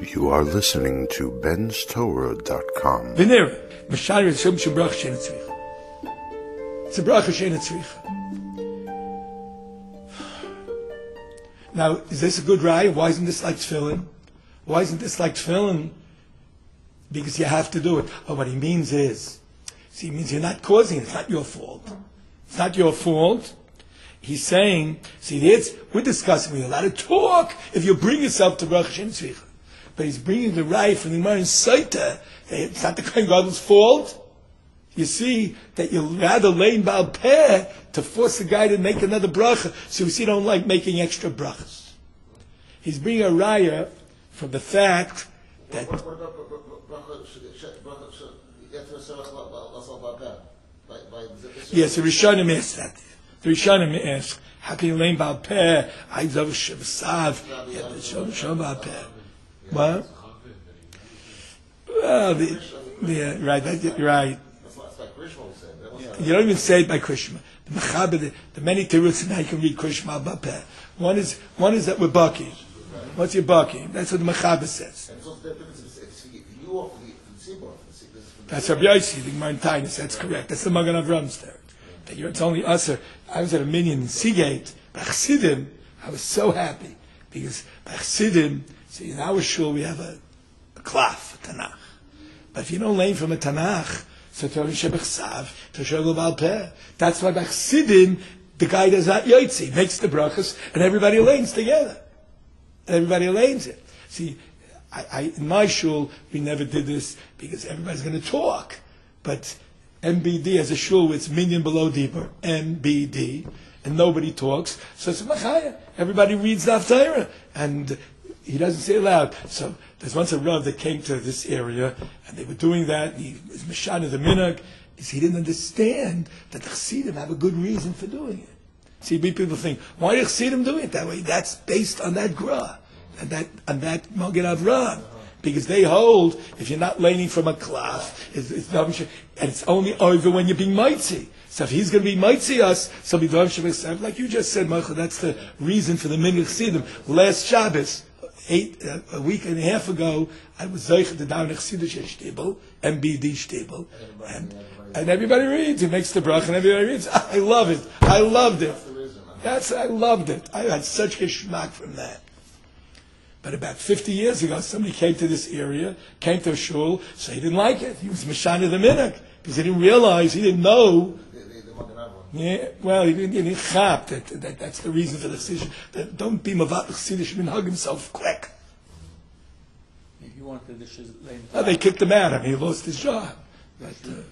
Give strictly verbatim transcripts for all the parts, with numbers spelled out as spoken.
You are listening to Ben's Torah dot com. Venera, Mashari is Shem Shebrach Shein Tzricha. It's a bracha Shein Tzricha. Now, is this a good raya? Why isn't this like tefillin? Why isn't this like tefillin? Because you have to do it. But what he means is, see, he means you're not causing it. It's not your fault. It's not your fault. He's saying, see, it's, we're discussing, we're allowed to talk if you bring yourself to bracha Shein Tzricha. But he's bringing the raya from the Gemara in Saita. It's not the Kohen Gadol's fault. You see that you'll rather lay in Baal Peh to force the guy to make another bracha. So you see, don't like making extra brachas. He's bringing a raya from the fact that yes, the Rishonim asked that. The Rishonim asked, how can you lay in Baal Peh? I love Shabbasav. Yeah, the Shabbat Baal Peh. What? Well, the, the, right, that, right. You don't even say it by Krishma. The Mechaber, the, the many terutzim how you can read Krishma al Bapeh. One is one is that we're bucky. What's your bucky? That's what the Mechaber says. That's Rabbi Yossi, the Gemara in Tainus. That's correct. That's the Magen Avram's there. That you're, it's only us. I was at a minyan in Seagate. By Chassidim, I was so happy because by Chassidim, see, in our shul we have a, a klaf, a Tanakh. But if you don't learn from a Tanakh, so to Shebechsav, to Shogel Baal Peh. That's why by Chassidim, the guy does not yotzi, makes the brachas, and everybody lanes together. And everybody lanes it. See, I, I, in my shul, we never did this because everybody's going to talk. But M B D has a shul with minyan below deeper, M B D, and nobody talks. So it's a machaya. Everybody reads the Haftarah, and he doesn't say it loud. So there's once a Rav that came to this area, and they were doing that. And he was Mishana the Minhag. He didn't understand that the Chassidim have a good reason for doing it. See, people think, why are Chassidim doing it that way? That's based on that Gra, and that on that Magen Avram. Because they hold, if you're not laning from a klaf, it's, it's not, and it's only over when you're being mitzi. So if he's going to be mitzi us, so be like you just said, Michael, that's the reason for the Minhag Chassidim. Last Shabbos, Eight uh, a week and a half ago, I was zeicher to down Chassidish shtibel, M B D shtibel, and and everybody reads. He makes the bracha, and everybody reads. I love it. I loved it. That's I loved it. I had such geschmack from that. But about fifty years ago, somebody came to this area, came to a shul, so he didn't like it. He was mishana the minhag because he didn't realize, he didn't know. Yeah, well, he didn't, he didn't chap that, that that's the reason for the decision. That don't be mavat chassidish and hug himself quick. You wanted the shiz lane. Oh, they kicked him out. I mean, he lost his job. But, uh,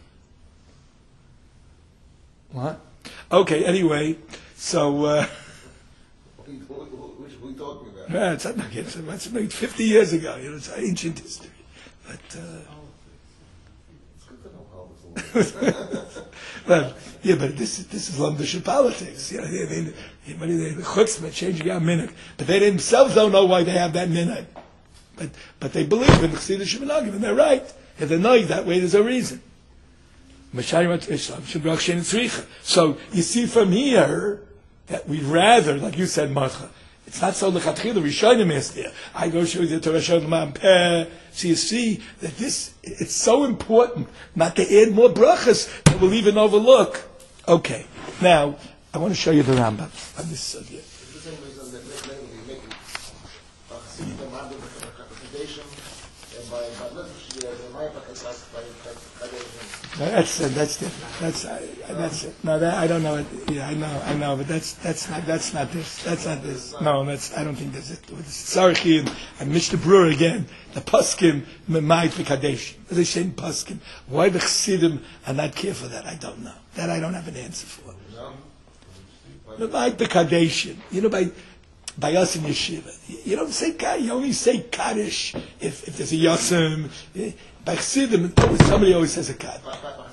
what? Okay. Anyway, so. Uh, Which we talking about? Yeah, it's not it's, it's made fifty years ago. You know, it's ancient history. But. Uh, it's good to know how this Well, yeah, but this this is Lamdish politics. You know, they, they, they, they, the chutzpah changing out minhag, but they themselves don't know why they have that minhag. But but they believe in the Chassidish minhagim, and they're right. If they're knowing that way, there's a reason. So you see from here that we'd rather, like you said, Martha, it's not so lechatchila. Rishonim is there. I go show you the Torah Shalom Peh. So you see that this, it's so important not to add more brachas that we'll even overlook. Okay, now I want to show you the Rambam on this subject. That's that's different. That's uh, that's it. No, that, I don't know it. Yeah, I know, I know, but that's that's not that's not this. That's not this. No, that's I don't think that's it. Sarchi and, and Mister Brewer again. The Paskim Memait V'Kadesh. They say in Paskim. Why the Chassidim are not care for that? I don't know. That I don't have an answer for. Memait V'Kadesh. You know, by by us in yeshiva, you don't say you only say Kaddish if if there's a yasam. By Chassidim, somebody always says a kad.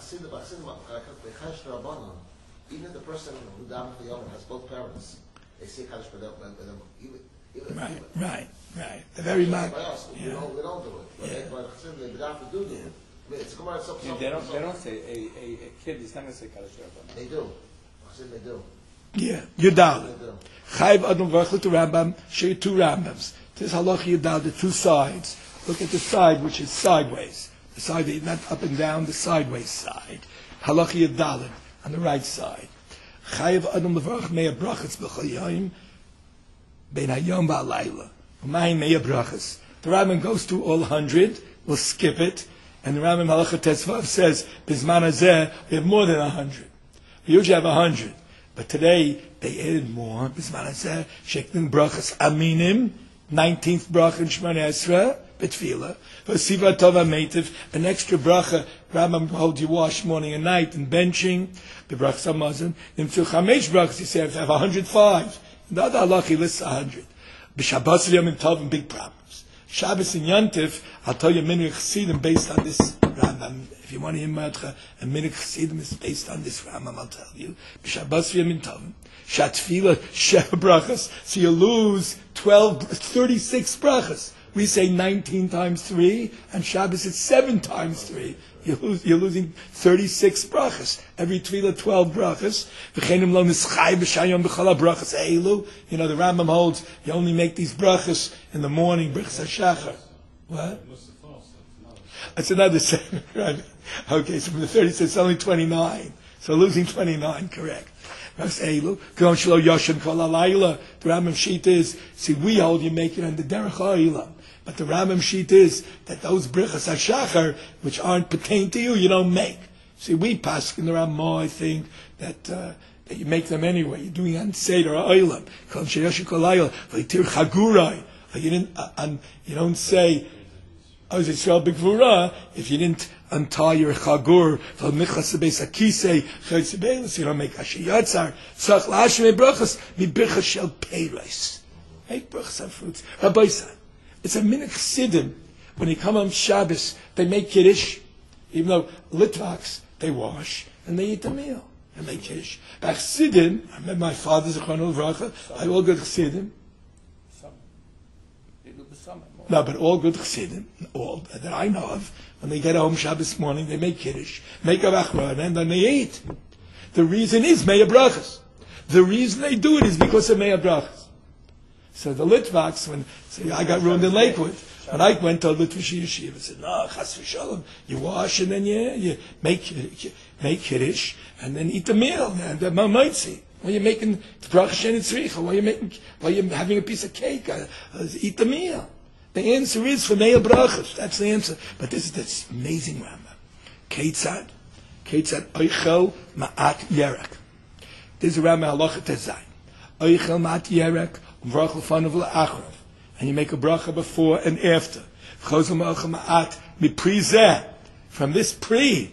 Even if the person who down the Yom has both parents, they say Kaddish for them. Right, right, right. The very much. We don't, we don't do it. But yeah. By Chassidim, they have to do it. Yeah. It's come out some, some, they don't. They don't say a, a, a kid is not going to say Kaddish. They do. Chassidim, they do. Yeah, Yudal. Chayv Adam Varchel to Rambam. Share two Rambams. This halacha Yudal, the two sides Look at the side, which is sideways. The side that not up and down, the sideways side. Halachi Yadalid, on the right side. Chayev Adam Levarach Meya Brachas B'chol Yom Ben Hayom V'Alayla. Umayim Meya Brachas. The Rambam goes through all hundred. We'll skip it. And the Rambam Halacha Tesvav says, Bizman Hazeh, we have more than a hundred. We usually have a hundred. But today, they added more. Bizman Hazeh, Shektin Brachas Aminim, nineteenth bracha in Shemona Esra, Betfila. V'Siva Tova Meitiv, an extra bracha. Rambam holds you wash morning and night and benching. The Brachas Hamazon. Nimtzu Chamesh Brachas, he said, I have one hundred five. The other halacha lists one hundred. B'Shabbos Yom Tov, big problem. Shabbos and Yantif, I'll tell you a minute Chassidim based on this Rambam. If you want to hear Madcha, a minute Chassidim is based on this Rambam, I'll tell you. Shabbos Yom Tov. Shatfila, Sheva Brachas. So you lose twelve, thirty-six Brachas. We say nineteen times three, and Shabbos is seven times three. You lose, you're losing thirty-six brachas. Every tefillah, twelve brachas. You know, the Rambam holds you only make these brachas in the morning, brachas hashachar. What? That's another seven, right? Okay, so from the thirty-six, it's only twenty-nine. So losing twenty-nine, correct. The Rambam sheet is, see, we hold you make it on the derech ha'olam. But the Rambam sheet is that those brichas hashachar, which aren't pertain to you, you don't make. See, we pass in the Rambam, I think, that uh, that you make them anyway. You're doing on Seder ha'olam. Kol sheyosh kol hayol, v'yitir chagurai. You didn't, uh, um, you don't say, oh, is Yisrael b'gvura, if you didn't untie your chagur, v'michas beis hakisei, chaytzibelis, you don't make asher yatzar, tzach la'asher me'brachas, mi'brichas shel peiros. Make brachas on fruits. Rabbi said, it's a minute Chassidim. When they come on Shabbos, they make Kiddush. Even though Litvaks, they wash and they eat the meal and make Kiddush. But Chassidim, I met my father's Zechron Livracha, I all good Chassidim. No, but all good Chassidim, all that I know of, when they get home Shabbos morning, they make Kiddush, make a Achron, and then they eat. The reason is Meya Brachas. The reason they do it is because of Meya Brachas. So the Litvaks, when so I got ruined in Lakewood, when I went to a Litvish yeshiva, I said, no, chas v'shalom, you wash and then you, you make make Kiddush and then eat the meal, and the mamoitzi. While you're making the bracha she'en tzricha, while you're making, while you're having a piece of cake, uh, uh, eat the meal. The answer is for Meya Brachas. That's the answer. But this is this amazing Rambam. Ketzad, Ketzad oichel ma'at yerek. This is a Rambam halacha tezayin. Oichel ma'at yerek. And you make a bracha before and after. From this pre,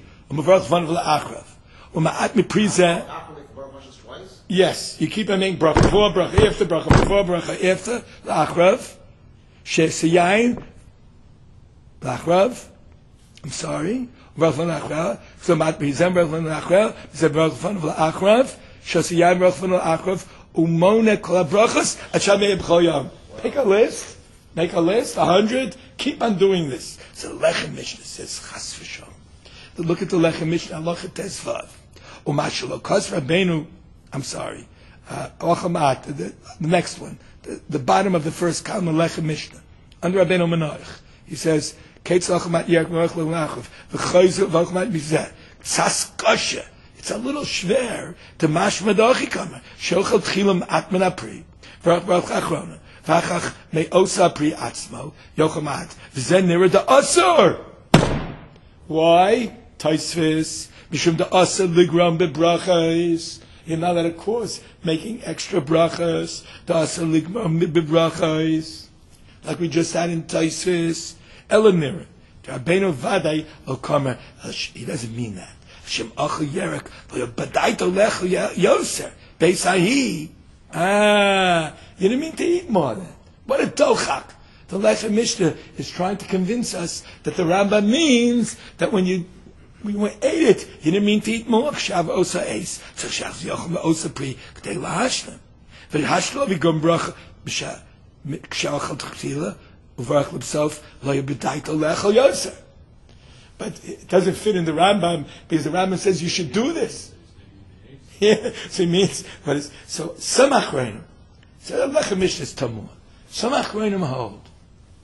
yes, you keep on making bracha before bracha after bracha before bracha after la'achrav. She'seyayin la'achrav. I'm sorry. So mat prizeh bracha la'achrav. Bracha la'achrav. She'seyayin bracha la'achrav. Umone kol brachas achamei b'chol yom. Make a list. Make a list. A hundred. Keep on doing this. So the Lechem Mishnah says chas v'shom. Look at the Lechem Mishnah. Halacha Tesvav. Umashalo kas Rabbeinu. I'm sorry. Uh, the, the next one. The, the bottom of the first column of Lechem Mishnah. Under Rabbeinu Menoich. He says Ketz lachamat yerk merach le'unachav v'chayzu v'lachamat mizeh. Tzas kasha. It's a little schwer to mashma da'achikama. Shochel tchilam atman apri. V'rach barach achrona. V'achach me'osa apri atzmo. Yochamat. V'zen nira da'asur. Why? Taisvis. Mishum da'asur ligram bebrachas. You're not at a course making extra brachas. Da'asur ligram bebrachas. Like we just had in Taisvis. Elanira. Rabbeinu Vadai Okama. He doesn't mean that. Shem Achu Yerek, Badaito Lechu Yoser, Beisahi. Ah, you didn't mean to eat more than. What a dochak. The Lechem Mishnah is trying to convince us that the Rambam means that when you when you ate it, you didn't mean to eat more. Kshav Osa Eis, so Kshav Yochim Osa Pri, K'tei Lahashlam. V'hashlo v'gom bracha, Kshav Achal Tchtila, Uvarach L'Bsof, Lo Yabadaito Lechu Yoser. But it doesn't fit in the Rambam because the Rambam says you should do this. Yeah, so it means, but it's, so some achreinim, so the Lechem Mishnah is tamur. Some achreinim hold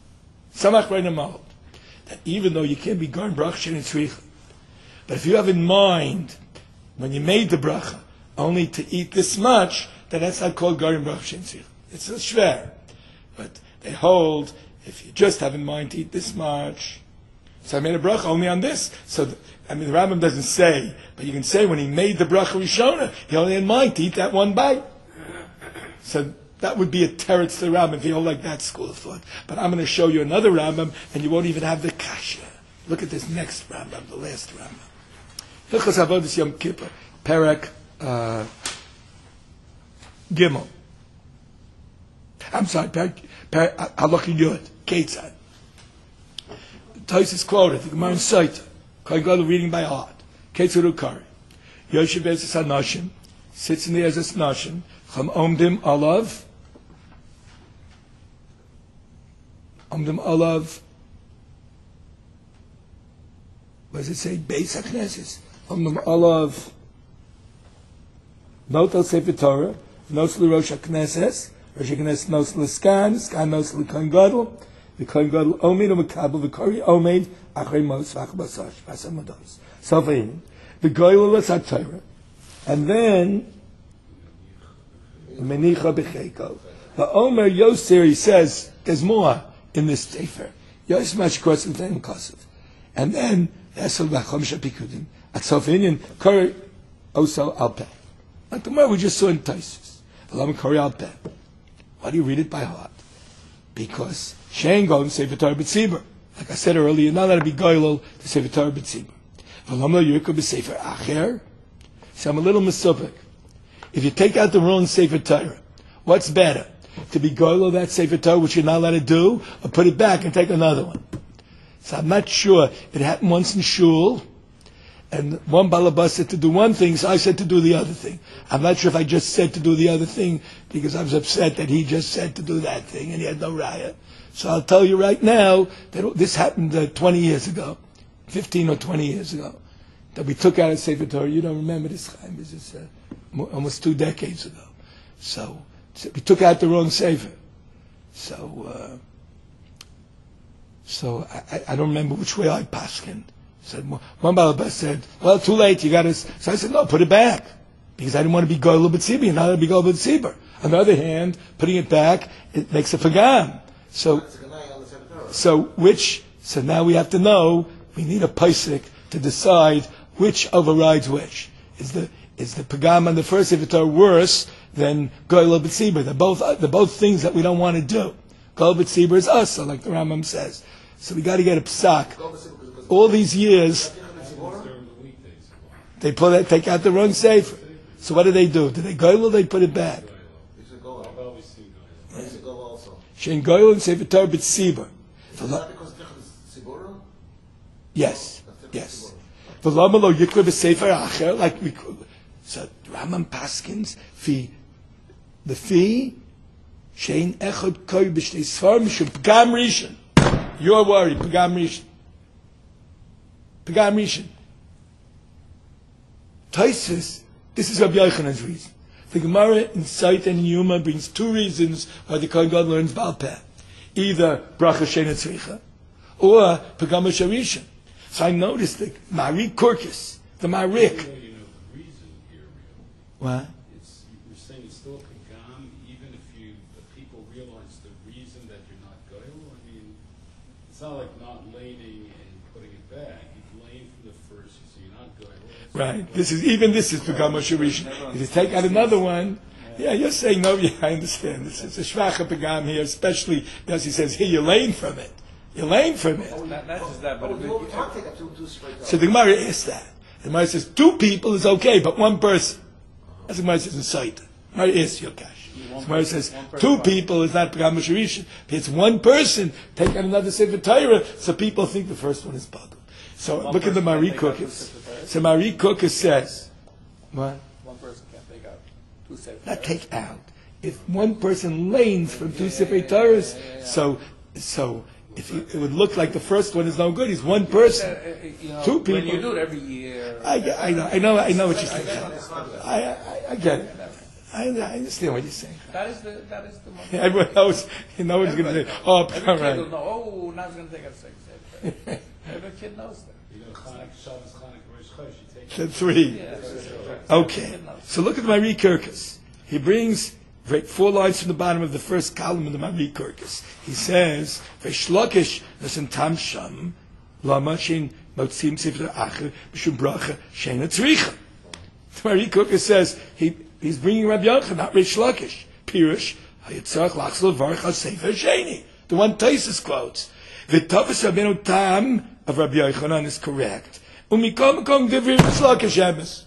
Samach Reina hold that even though you can't be going brach shein tzricha, but if you have in mind when you made the bracha only to eat this much, then that's not called garim brach shein tzricha. It's a shver, but they hold if you just have in mind to eat this much. So I made a bracha only on this. So the, I mean, the Rambam doesn't say, but you can say when he made the bracha Rishona, he only had in mind to eat that one bite. So that would be a teretz to the Rambam if you hold like that school of thought. But I'm going to show you another Rambam, and you won't even have the kasha. Look at this next Rambam, the last Rambam. Hilchos Avodas Yom Kippur, Perek uh, Gimel. I'm sorry, Perek Perek Halacha Yud, Ketzad. Tais is quoted, the Gemara in Saita, Kohen Gadol reading by heart. Ketzad Ukari. Yoshev Ezes HaNashim, sits in the Ezes Nashim, Cham Omdim Alav, Omdim Alav, what does it say? Beis HaKnesses. Omdim Alav, Not al Sefer Torah, Nos L'Rosh HaKnesses, Rosh HaKnesses Nos L'Skan, Skan Nos L'Kohen Gadol, the Kohen Gadol Omed Umekabel, the Kori Omed, Achrei Mos Vach Basash, Vasam Ados. Sofein, the Goyel L'Sat Torah, and then Menicha B'Cheiko. The Omer Yosir, he says, there's more in this Sefer. Yosir Mash Korsim Teim Kosov. And then, Esel B'Chom Shapikudim, at Sofein, Kori Oso Alpeh. Like the more we just saw in Taisus. V'lam Kori Alpeh. Why do you read it by heart? Because Shein Golem Sefer Torah B'Tzibur. Like I said earlier, you're not allowed to be Goylol to Sefer Torah B'Tzibur. V'lam Lo Yirko B'Sefer Acher. So I'm a little misupik. If you take out the wrong Sefer Torah, what's better? To be Goylol that Sefer Torah, which you're not allowed to do, or put it back and take another one? So I'm not sure. It happened once in Shul, and one balabas said to do one thing, so I said to do the other thing. I'm not sure if I just said to do the other thing because I was upset that he just said to do that thing and he had no raya. So I'll tell you right now that this happened uh, twenty years ago, fifteen or twenty years ago, that we took out a Sefer Torah. You don't remember this, Chaim. This is uh, mo- almost two decades ago. So, so we took out the wrong Sefer. So, uh, so I, I don't remember which way I paskined. Said one Balabas said, "Well, too late. You got to." So I said, "No, put it back," because I didn't want to be Goyel B'Tzibur. You're not going to be Goyel B'Tzibur. On the other hand, putting it back, it makes a pagam. So, so which? So now we have to know. We need a paisik to decide which overrides which. Is the is the pagam on the first Sefer Torah worse than Goyel B'Tzibur? They're both they're both things that we don't want to do. Goyel B'Tzibur is us, like the Rambam says. So we got to get a psak. All these years, they put it, take out the wrong sefer. So what do they do? Do they goyel or they put it back? Shein goyel and sefer Torah b'tzibur. Yes, yes. V'lama lo yikra b'sefer acher, like we so Rambam Paskins fi the fee shein echad koy b'shnei sfar mishum p'gam rishon. You're worried, p'gam rishon. Pagam Rishon. Taisus, this is Rabbi Yochanan's reason. The Gemara in Sait and Yuma brings two reasons why the Kohen Gadol learns Baal Peh. Either Bracha Sheina Tzricha, or Pagam Rishon. So I noticed the Marik Korkis, the Marik. You know, you know the reason here, really. What? It's, you're saying it's still Pagam, even if you, the people realize the reason that you're not Goyel. I mean, it's not like not laning and putting it back. Right. This is even this is Pagam Rishon. If you take out another one, yeah, you're saying no. Yeah, I understand. This is a shvacha Pagam here, especially as he says here. You're laying from it. You're laying from it. Oh, not, not just that, but Oh, you can't take a two, two straight So the Gemara asks that. The Gemara says two people is okay, but one person. As the Gemara says in Saita. The Gemara asks your cash. The Gemara says two people is not Pagam Rishon. It's one person. Take out another Sefer Torah, so people think the first one is Pagam. So one look at the person Marie can't take out two Cookers. Sefer Torahs? So Marie Cooker says, what? One person can't take out two Sefer Not Torahs. take out. If one person lanes from two Sefer Torahs, so so if you, it would look like the first one is no good. He's one person, Uh, uh, you know, two When people. you do it every year. I, I know, I know, I know what you're saying. I, I, I get it. I, I understand what you're saying. That is the that is the one. Everyone knows. You know what he's going to say. Oh, all Every kid will right. know, oh, Ooh, now it's going to take us six. Every kid knows that. You know, Chanukah, Shabbos, Chanukah, Rosh Chodesh, you take The three. Yeah, Okay. So look at the Mari Kirkus. He brings right, four lines from the bottom of the first column in the Mari Kirkus. He says, "V'shlokish nasan tamsham lama shein motzim sifter acher b'shum bracha shein atzricha." The Mari Kirkus says he he's bringing Rabbi Yochanan, not Rish Lakish. Pirush hayitzarach lachzol varcha sefer sheni. The one Taisus quotes. V'tavas Rabbeinu tam of Rabbi Yochanan is correct. Umikom kom divri Rish Lakish emes.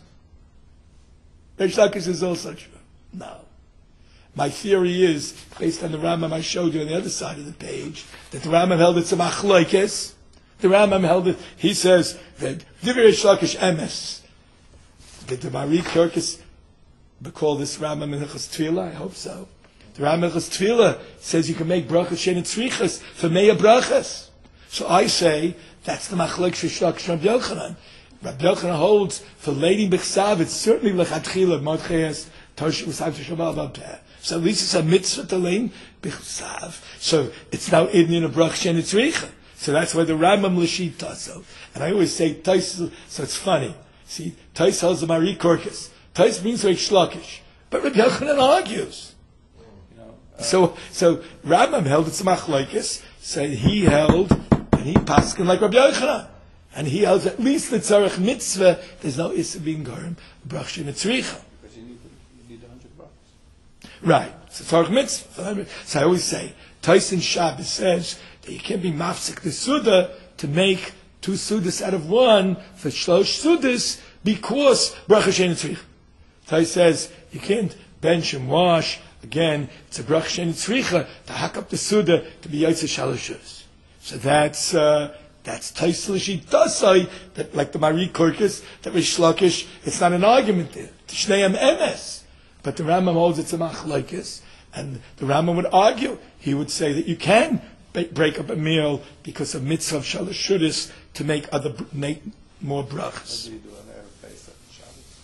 Rish Lakish is also true. No. My theory is, based on the Rambam I showed you on the other side of the page, that the Rambam held it's a machlokes. The Rambam held it, he says that Divrei Rish Lakish emes. Did the Mari Kirkus call this Rambam Minchas Tefillah? I hope so. The Rambam Minchas Tefillah says you can make brachas shein tzrichas for meya brachas. So I say that's the machlokes Rish Lakish Rabbi Yochanan. Rabbi Yochanan holds for lady b'chsav it's certainly lechatchila modcheas tosh usav t'shabal b'peh. So at least it's a mitzvah to lein b'chsav. So it's now in a brach shein tzricha. So that's why the Rambam l'shit taso. And I always say tais. So it's funny. See, tais holds the Mari Kirkus. Tais means Rish Lakish, but Rabbi Yochanan argues. You know, uh, So, so Rambam held it's a machlokes. So he held, and he paskin like Rabbi Yochanan, and he held at least the tzarech mitzvah. There's no issa being garim brach shein tzricha. because you need, to, you need a hundred bucks. Right. So tzarech mitzvah. So I always say, Tyson Shabbos says that you can't be mafsik the suda to make two sudas out of one for shlosh sudas because bracha shein tzricha. Ty says you can't bench and wash. Again, it's a bracha shein tzricha to hack up the suda to be yaitze shaloshus. So that's uh, that's Tyson Lishit does say that, like the Mari Kirkus, that Rish Lakish, it's not an argument there. T'shneim emes, but the Rambam holds it's a machlokes, and the Rambam would argue. He would say that you can break up a meal because of mitzvah of shalosh shudas to make other make more brachas. What do you do on Erev Pesach and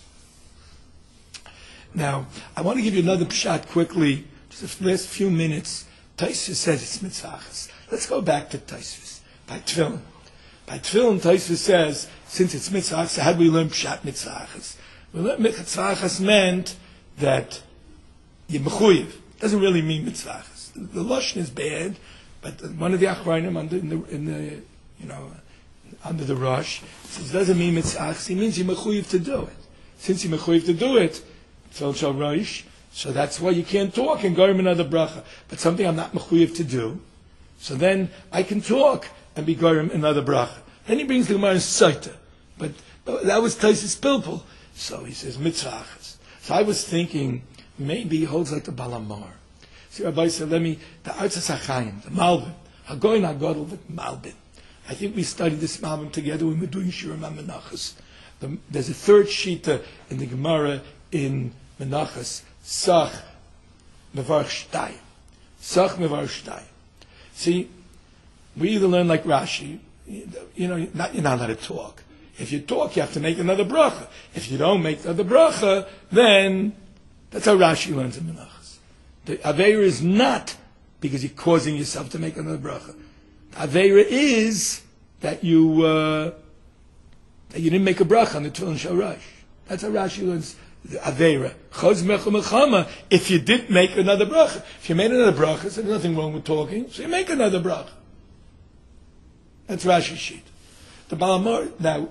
Shabbos? Now, I want to give you another pshat quickly, just the last few minutes. Taisus says it's mitzvahs. Let's go back to Taisus. By Tefillin. By Tefillin, Taisus says, since it's mitzvahs, how do we learn pshat mitzvahs? We learn mitzvahs meant that you're mechuyev. Doesn't really mean mitzvahs. The, the lashon is bad, but one of the achronim under in the, in the you know under the rush says it doesn't mean mitzvahs. He means you're mechuyev to do it. Since you're mechuyev to do it, Tefillin shal rosh. So that's why you can't talk and go in another bracha. But something I'm not mechuyev to do, so then I can talk and be goyim another bracha. Then he brings the Gemara in Saita, but that was Taisus Pilpul. So he says mitzvahs. So I was thinking maybe he holds like the Balamar. See, Rabbi said, let me the Artzas Hachayim, the Malbim, Hagoyin Hagodol, the Malbim. I think we studied this Malbim together when we were doing Shurim HaMenachos. The, there's a third shita in the Gemara in Menachos. Sach mevar shtay. Sach mevar shtay. See, we either learn like Rashi, you know, not, you're not allowed to talk. If you talk, you have to make another bracha. If you don't make another bracha, then that's how Rashi learns in Menachos. The Aveira is not because you're causing yourself to make another bracha. The Aveira is that you uh, that you didn't make a bracha on the Tefillin Shal Rosh. That's how Rashi learns the Aveira. Chaz mecha mechama, if you didn't make another bracha. If you made another bracha, so there's nothing wrong with talking, so you make another bracha. That's Rashi's sheet. The Balamar, now,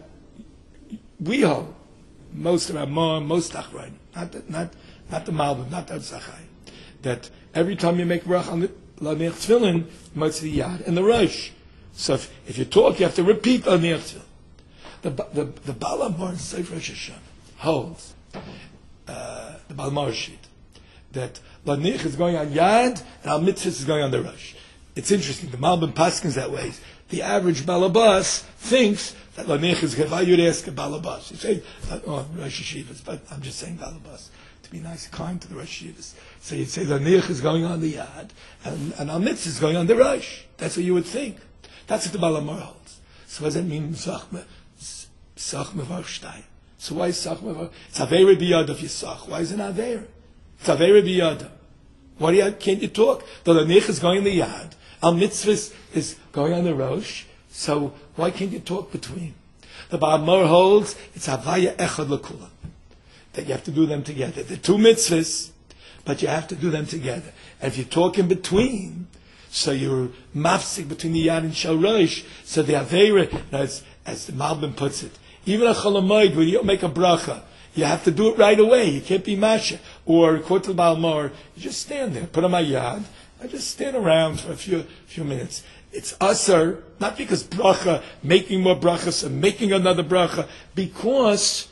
we hold, most of our Mar, most Achrain, not the, not, not the Malbim, not the Zachai, that every time you make bracha on the L'Nech Tefillin, you might say the Yad and the Rosh. So if, if you talk, you have to repeat L'Nech Tefillin. The, the, the Balamar in Sefer Rosh Hashanah holds, uh, the Balamar sheet, that L'Nech is going on Yad and Al Mitzvah is going on the Rosh. It's interesting, the Malbim Paskins that way. The average Balabas thinks that L'Nech is Geva. You'd ask a Balabas. You say, oh, Rosh Hashivas, but I'm just saying Balabas to be nice and kind to the Rosh Hashivas. So you'd say L'Nech is going on the Yad, and, and Al Mitzvah is going on the Rosh. That's what you would think. That's what the Balamar holds. So what does that mean? Sachme Varshtai. So why is Sachme Var? It's Aveira Biyad of Yisach. Why is it not Aveira? It's Aveira Biyad. Why do you, can't you talk? The L'Nech is going in the Yad, Al mitzvahs is going on the Rosh, so why can't you talk between? The Baal Mor holds it's Havaya Echad L'Kulam, that you have to do them together. They're two mitzvahs, but you have to do them together. And if you talk in between, so you're mafsik between the Yad and Shal Rosh, so the Aveira, as, as the Malbim puts it, even a Cholamoid, where you don't make a bracha, you have to do it right away. You can't be masha. Or, according to the Baal Mor, you just stand there, put on my Yad, I just stand around for a few few minutes. It's usher, not because bracha, making more brachas and making another bracha, because,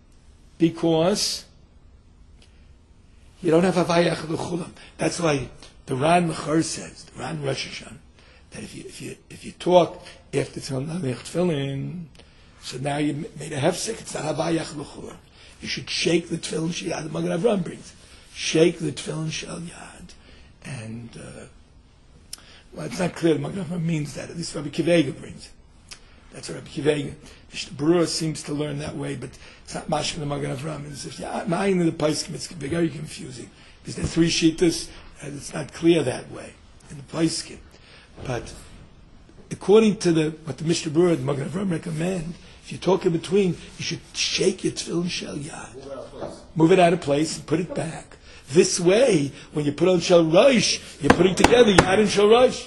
because you don't have Havaya Echad L'Chulam. That's why the Ran Mechor says, the Ran Rosh Hashanah, that if you if you if you talk after Tefillin, so now you made a hefsek, it's not Havaya Echad L'Chulam. You should shake the Tefillin Shel Yad. The Magen Avraham brings it. Shake the Tefillin Shel Yad, and uh, well, it's not clear. The Magen Avraham means that. At least Rabbi Kivega brings it. That's Rabbi Kivega. The Berurah seems to learn that way, but it's not mashkin the Magen Avraham. It's if yeah, mine in the Paiskim, it's very confusing because there are three shittas, and it's not clear that way in the Paiskim. But according to the what the Mishnah Berurah, the Magen Avraham recommend, if you talk in between, you should shake your Tefillin Shel Yad, move it out of place, and put it back. This way, when you put on Shel Rosh, you're putting together Yad and Shel Rosh.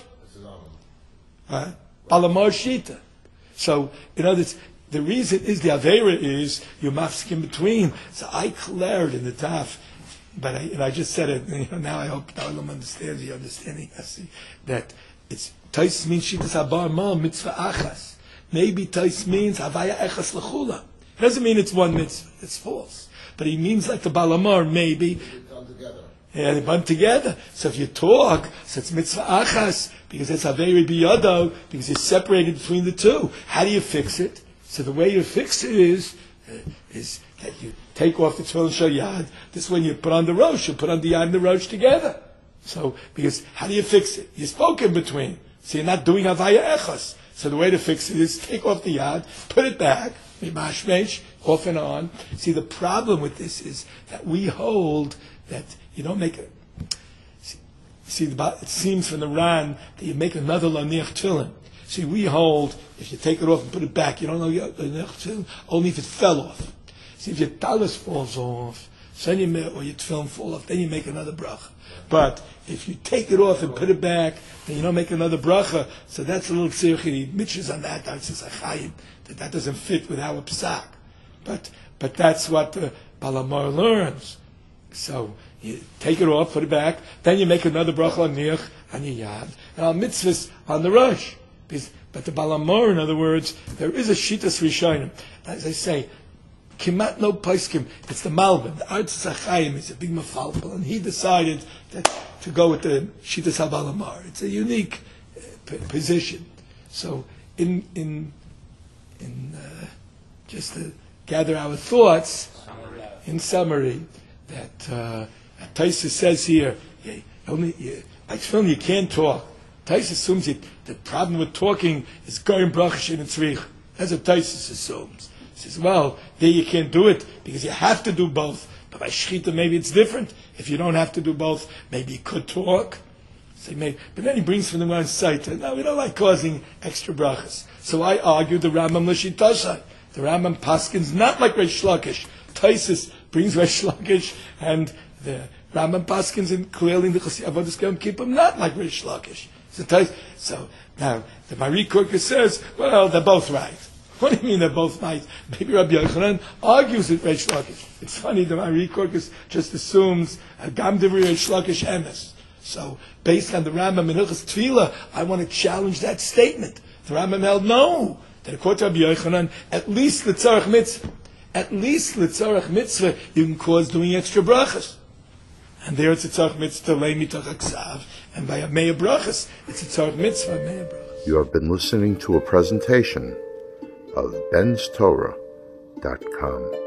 Right? Balamar Shita. So, in other words, the reason is the Aveira is you mafsik in between. So I cleared in the Taf, but I, and I just said it. You know, now I hope Ta'alam understands. You understanding? I see that it's Tais means Shitas Habar Ma Mitzvah Achas. Maybe Tais means Havaya Echas L'Chula. It doesn't mean it's one mitzvah. It's false. But he means like the Balamar, maybe. Yeah, they bond together. So if you talk, so it's mitzvah achas, because it's Haveri biyado, because it's separated between the two. How do you fix it? So the way you fix it is, uh, is that you take off the Tefillin Shel Yad. This when you put on the Rosh, you put on the Yad and the Rosh together. So, because how do you fix it? You spoke in between. So you're not doing Havaya Echas. So the way to fix it is take off the Yad, put it back, mimashmesh, off and on. See, the problem with this is that we hold that you don't make it. See, see the, it seems from the Ran that you make another Laniach Tefillin. See, we hold, if you take it off and put it back, you don't know Laniach Tefillin, only if it fell off. See, if your talis falls off, then you make, or your Tefillin fall off, then you make another bracha. But if you take it off and put it back, then you don't make another bracha. So that's a little tzirchid. Mitches on that, that says achayim, that that doesn't fit with our psak. But but that's what the Balamar learns. So you take it off, put it back, then you make another bracha on niach and your yad, and on mitzvahs on the rosh. But the Balamar, in other words, there is a shitas rishonim. As I say, kimat no paiskim. It's the Malbim. The Artz Zachayim is a big mafalpal, and he decided that to go with the shitas habalamar. It's a unique uh, p- position. So, in in in uh, just to gather our thoughts, in summary, that uh, Taisa says here, yeah, only yeah, like film you can't talk. Taisa assumes it. The problem with talking is goyim brachas and tzrich. That's what Taisa assumes. He says, well, there you can't do it because you have to do both. But by shechita, maybe it's different. If you don't have to do both, maybe you could talk. So maybe, but then he brings from the one side, no, we don't like causing extra brachas. So I argue the Rambam l'shitasai. The Rambam paskins not like Reish Lakish. Taisus brings Reish Lakish, and the Rambam paskins in clearly in the Chassidus Avodas Yom Kippur not like Reish Lakish. So, Tais, so now the Mari Korka says, well, they're both right. What do you mean they're both right? Maybe Rabbi Yochanan argues with Reish Lakish. It's funny, the Mari Korka just assumes a Gam Divri Reish Lakish emes. So, based on the Rambam in Hilchos Tefillah, I want to challenge that statement. The Rambam held no. That according to Rabbi Yochanan, at least l'tzarech mitzvah, at least l'tzarech mitzvah, you can cause doing extra brachas. And there it's a tzarech mitzvah to lay mitach aksav, and by a meya brachas, it's a tzarech mitzvah meya brachas. You have been listening to a presentation of bens torah dot com.